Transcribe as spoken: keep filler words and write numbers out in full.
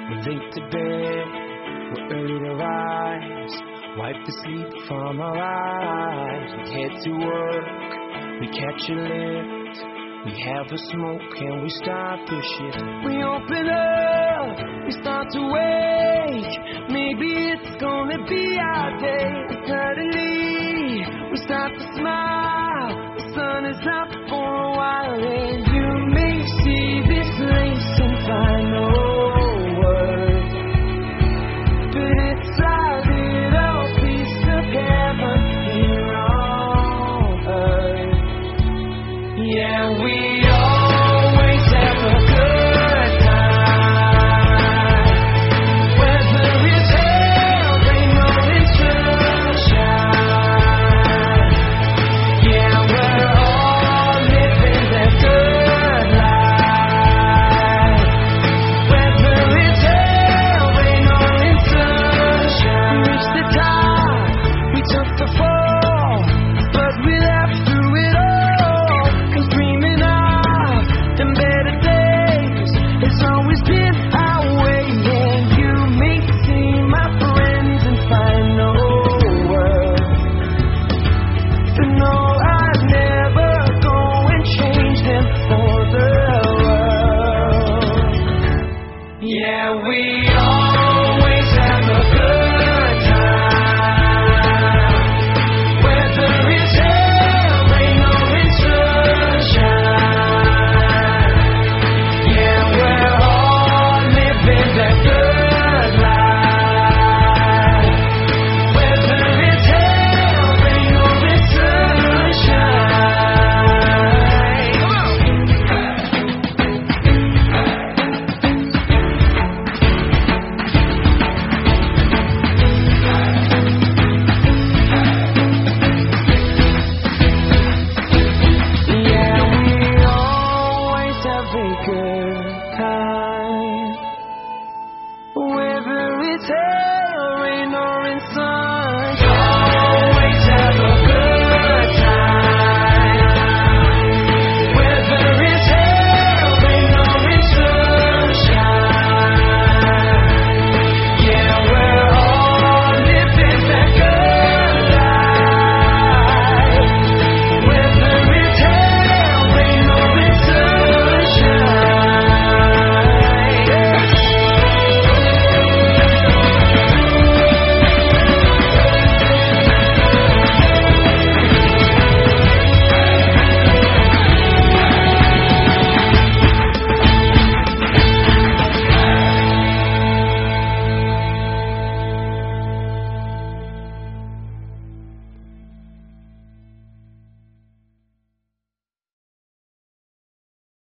We're late to bed, we're early to rise. Wipe the sleep from our eyes. We head to work, we catch a lift. We have a smoke and we start the shift. We open up, we start to wake. Maybe it's gonna be our day. Suddenly, we start to smile. The sun is up for a while, and you may see this lace and find no word, but it's our little piece of heaven here on earth. Yeah, we always have a good time. Whether it's hell, rain, or it's sunshine. Yeah, we're all living that good life. Whether it's hell, rain, or it's sunshine. We reached the top, we took the fall, but we laughed through it all. 'Cause dreaming of them better days has always been our way. And you may see my friends and find no word, but no, I'd never go and change them for the world. Yeah, we